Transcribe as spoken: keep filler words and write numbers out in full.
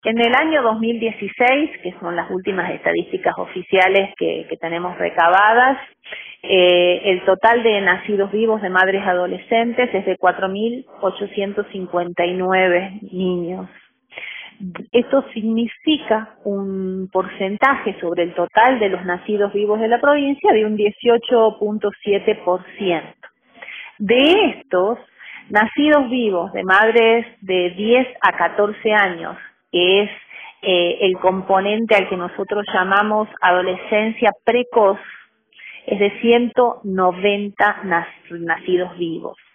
En el año dos mil dieciséis, que son las últimas estadísticas oficiales que, que tenemos recabadas, eh, el total de nacidos vivos de madres adolescentes es de cuatro mil ochocientos cincuenta y nueve niños. Esto significa un porcentaje sobre el total de los nacidos vivos de la provincia de un dieciocho punto siete por ciento. De estos, nacidos vivos de madres de diez a catorce años, que es eh, el componente al que nosotros llamamos adolescencia precoz, es de ciento noventa nacidos vivos.